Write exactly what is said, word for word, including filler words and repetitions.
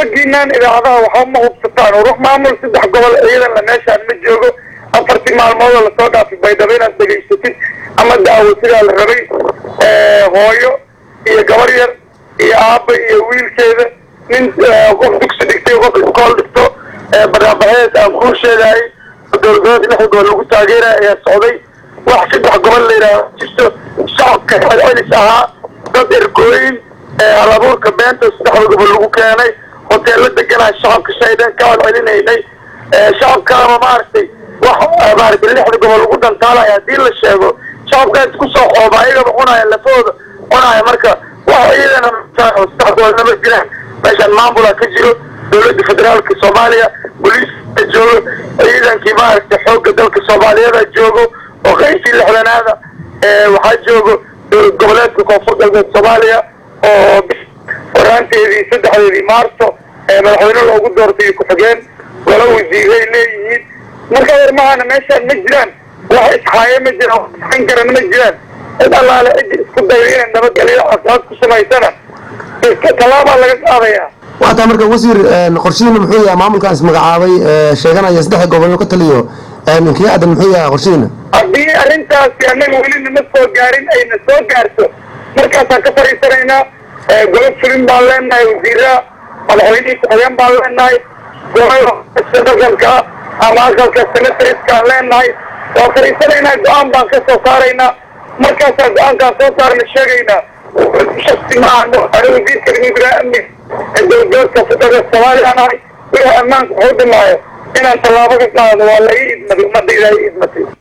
رجينا إذا هذا وحنا وبسطان وروح معمول سدح قبل أيضا لماشي عن مجيوجو أفرتي مع الموضوع اللي صادع في بيدابين أنتجيشتين أما الدعوة سيدة الربي هايو هي جوارير هي عاب هي ويل كذا من قف دكس دكتي وقف الكول دكتو برابهات أو كل شيء لاي الدولات اللي حقول له تاجرة هي السعودية واحد سدح قبل لينا شفتوا شعب كحل أولي ساعة ضد إركوين على بور كبان تستحق قبل له كاني hoteelada deganaa shacabka shaydeen ka walcelinaynay shacabka ma maartay wax maartay lixda gobol ugu dantaalay hadii la sheego shacabka isku soo xooba ayaga cunaya lafooda cunaya marka wax iyadana mustaqbalna ma jiraan meeshan maamulka ka jiro dowladda federaalka Soomaaliya booliiska joogo ciidankii maartay xoogga dalka Soomaaliyeed joogo oo qaybtii lixdanaada ee waxa joogo goboleedka koonfur galbeed Soomaaliya oo ورانتي سدحدي مارسو مدحوينه لوgu doortay ku xigeen wala wasiiray leeyihiin marka warmaana meeshan ma jiraan wax isxaaye ma jiraan waxan karan ma jiraan id Allah la cid isku dayeen nabad galiyo asaas ku samaysana iska talaaba laga qaadaya waxa marka wasiir qorshihiina muxuu yahay maamulkaas magacaabay sheeganaya saddex gobol ka taliyo ninkii aadan muxuu yahay qorshihiina hadii arintaas anagu wali ma soo gaarin ayna soo gaarto markaas aan ka fariisanaynaa قلت فيلم بالنا وزيرة الحويني كحيان بالنا قلت السنة كا أماكن كسنة تريس كالنا وآخر سنة قام بانك سوسارينا مركز قام كسوسار نشجعنا شخصي معنا أنا وزير كريم إبراهيم الدكتور كفتة السوالي أنا ويا أمان حود الله إن الله بقى والله يد مدي مدي يد مدي